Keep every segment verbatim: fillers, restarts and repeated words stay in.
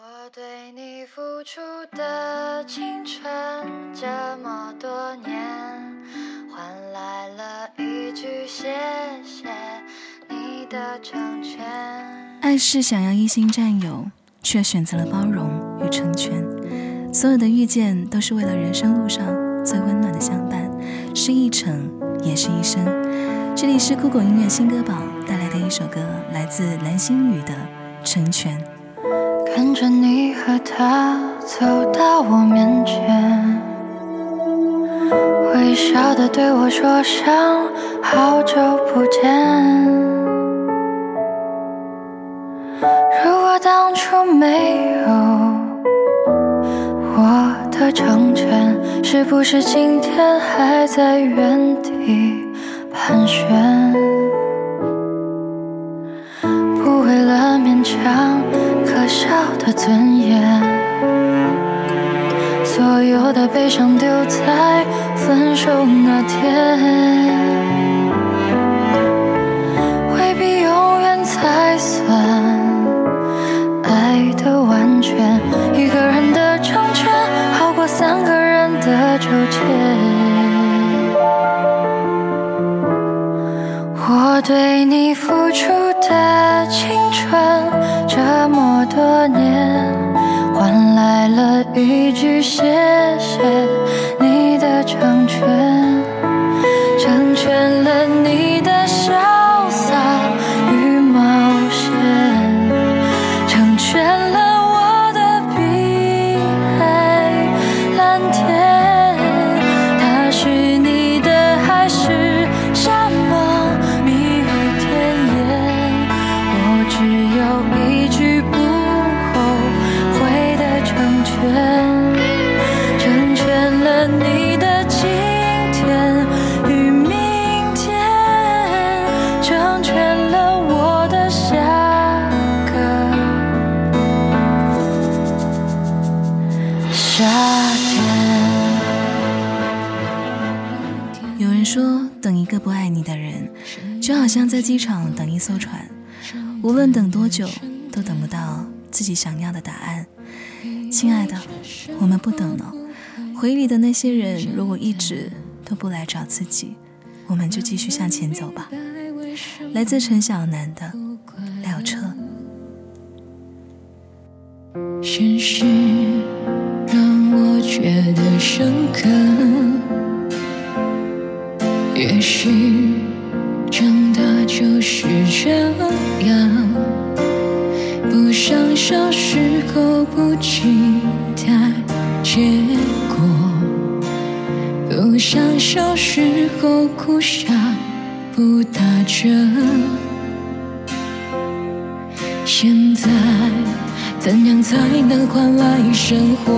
我对你付出的青春这么多年，换来了一句谢谢你的成全。 爱是想要一心占有，却选择了包容与成全。所有的遇见都是为了人生路上最温暖的相伴，是一程也是一生。这里是酷狗音乐新歌榜带来的一首歌，来自蓝心宇的成全。 看着你和他走到我面前，微笑地对我说声好久不见。如果当初没有我的成全，是不是今天还在原地盘旋？不为了勉强可笑的尊严，所有的悲伤丢在分手那天，未必永远才算爱的完全。一个人的成全好过三个人的纠结。我对你付出的青春这么多年，换来了一句谢谢你的成全，成全了你的潇洒与冒险，成全了我的碧海蓝天。它是你的还是沙漠蜜语甜言，我只有一句不后悔的成全，成全了你的今天与明天，成全了我的下个夏天。 有人说，等一个不爱你的人，就好像在机场等一艘船，无论等多久都等不到自己想要的答案。亲爱的，我们不等了。回忆里的那些人，如果一直都不来找自己，我们就继续向前走吧。来自陈小南的廖彻。 现实让我觉得深刻，也许长大就是这样，不想小时候不期待结果，不想小时候哭笑不打折，现在怎样才能换来生活？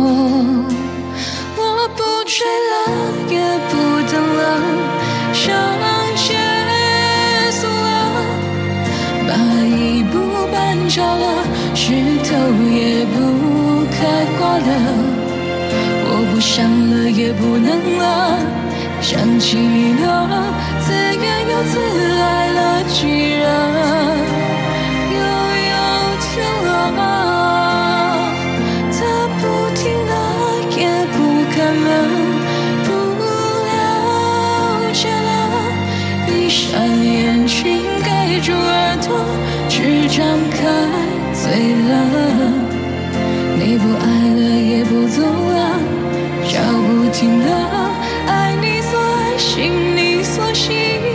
我不追了，也不等了，想结束了，把一步绊倒了，石头也不开花了。我不想了，也不能了，想起了，自怨又自艾了，既然又有天了，它不停了，也不看了，不了解了，闭上眼睛，盖住耳朵，只张开嘴了。你不爱了，也不走了，脚不停了，爱你所爱，信你所信，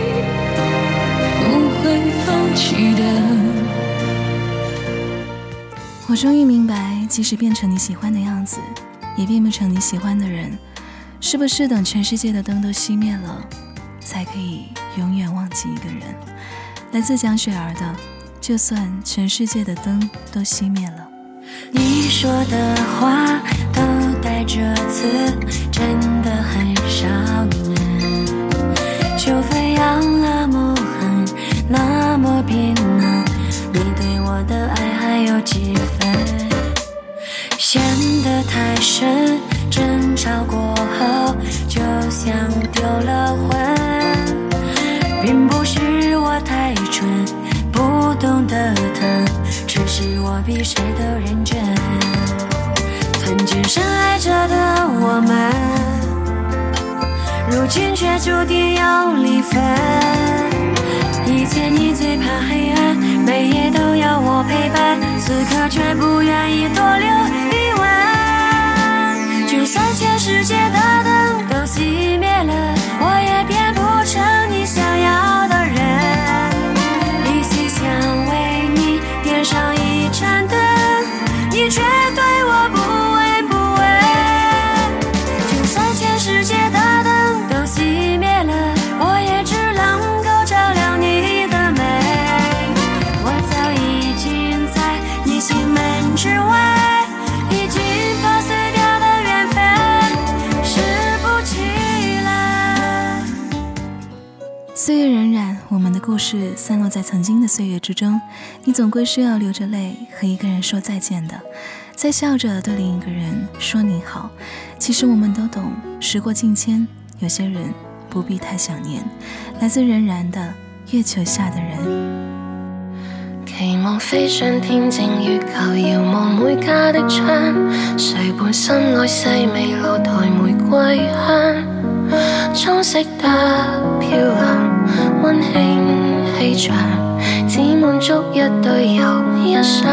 不会放弃的。 我终于明白，即使变成你喜欢的样子，也变不成你喜欢的人。是不是等全世界的灯都熄灭了，才可以永远忘记一个人？来自蒋雪儿的就算全世界的灯都熄灭了。 你说的话都带着刺，真的很伤人，就飞扬那么狠，那么冰冷，你对我的爱还有几分陷得太深，争吵过后就像丢了魂，并不是我太蠢不懂得疼，只是我比谁都认真。曾经深爱着的我们，如今却注定要离分。以前你最怕黑暗，每夜都要我陪伴，此刻却不愿意多留一吻。就算全世界的灯都熄灭了，我也变不成你想要的人。一心想为你点上一盏灯，你却对我不闻不问。就算全世界的灯都熄灭了，我也只能够照亮你的门。我早已经在你心门之外，已经破碎掉的缘分拾不起来。 岁月荏苒，我们的故事散落在曾经的岁月之中，你总归是要流着泪和一个人说再见的，再笑着对另一个人说你好。其实我们都懂，时过境迁，有些人不必太想念。来自荏苒的月球下的人。 期望飛上天正月球，遙望每家的窗，誰伴心愛細味露台玫瑰香，裝飾得漂亮，溫馨氣場，只滿足一對又一雙。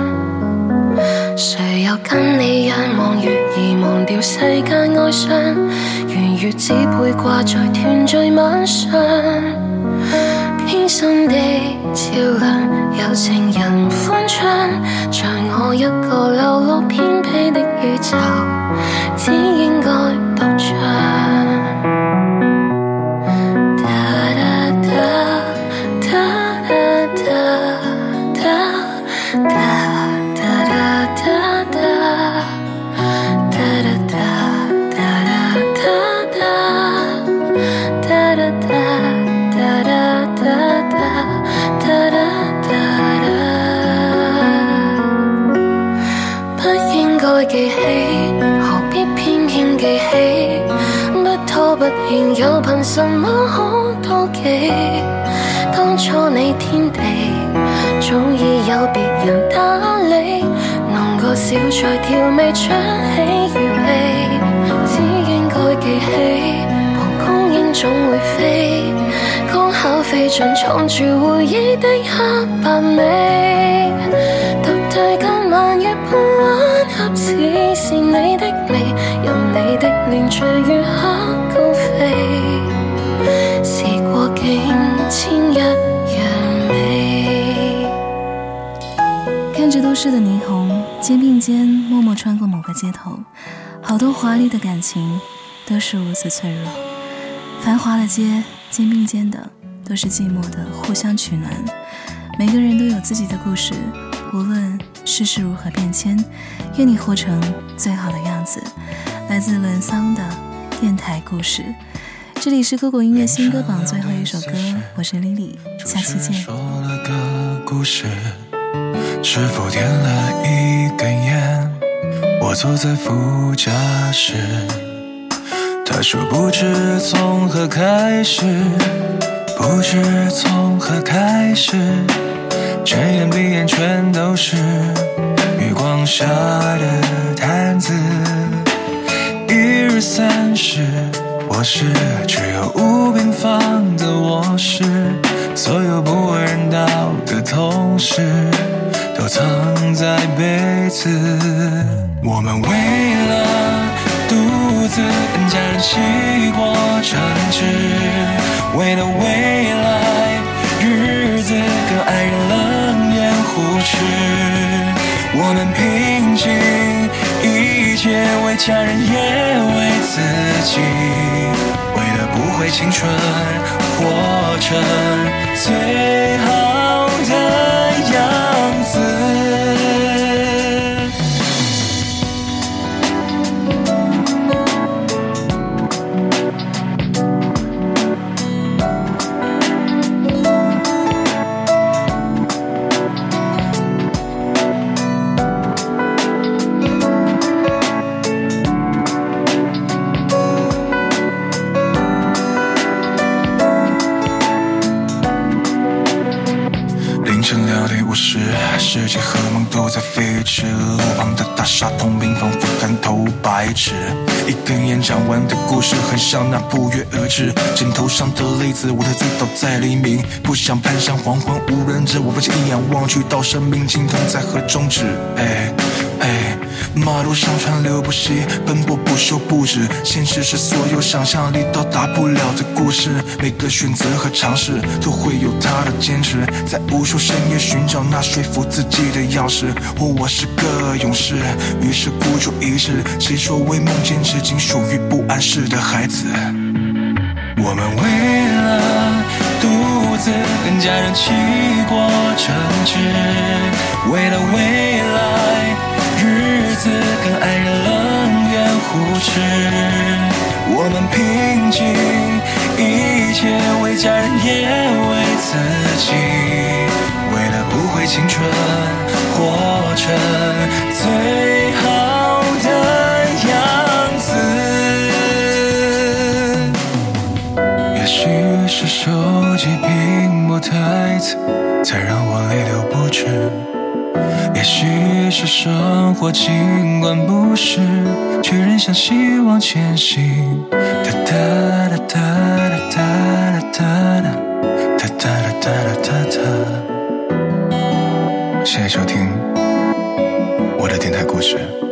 誰又跟你仰望月兒忘掉世間哀傷，圓月只配掛在團聚晚上，偏心的照亮，有情人歡唱，像我一個流落偏僻的宇宙，只應該獨唱。記起，何必偏偏記起？不拖不欠，又憑什麼可妒忌？當初你天地早已有別人打理，弄個小菜調味出喜與悲，只應該記起，蒲公英總會飛，剛巧飛進藏住回憶的黑白美，獨對間晚月半彎合，似是你的眉，任你的臉隨月黑高飛，時過境遷一樣美。 看着都市的霓虹，肩并肩默默穿過某個街頭，好多華麗的感情都是如此脆弱。繁華的街，肩并肩的都是寂寞的互相取暖。每個人都有自己的故事，無論世事如何變遷，願你活成最好的樣子。來自倫桑的電台故事。這裡是酷狗音樂新歌榜最後一首歌，我是 Lily， 下期見。 說了個故事，師傅點了一根煙，我坐在副駕駛，他說不知從何開始，不知從何開始，睜眼閉眼全都是月光下的攤子，一日三十卧室，只有五平方的卧室，所有不為人道的同事都藏在被子，我們為了獨自跟家人起過爭執，為了未來日子跟愛人冷眼互斥，我們拼盡一切，為家人也為自己，為了不會青春活成最好的樣子。凌晨两点五十都在飞驰，路旁的大厦通病仿佛看透白纸，一根烟讲完的故事很像那不约而至，枕头上的泪渍，我的醉倒在黎明，不想攀上黄昏无人知，我不禁一眼望去到生命尽头在何终止。哎哎，马路上川流不息，奔波不休不止，现实是所有想象力到达不了的故事，每个选择和尝试都会有它的坚持，在无数深夜寻找那说服自己的钥匙。哦，我是个勇士，于是孤注一掷，谁说为梦坚持仅属于不谙世的孩子？我们为了独自跟家人起过争执，为了未来日子跟爱人冷眼互斥，我们拼尽一切为家人也为自己，为了不会青春活成最好的样子。也许是手机屏幕太刺，才让我泪流不止，也许是生活尽管不是，却仍像希望前行。哒哒哒哒哒哒哒哒哒哒哒哒哒。谢谢收听我的电台故事。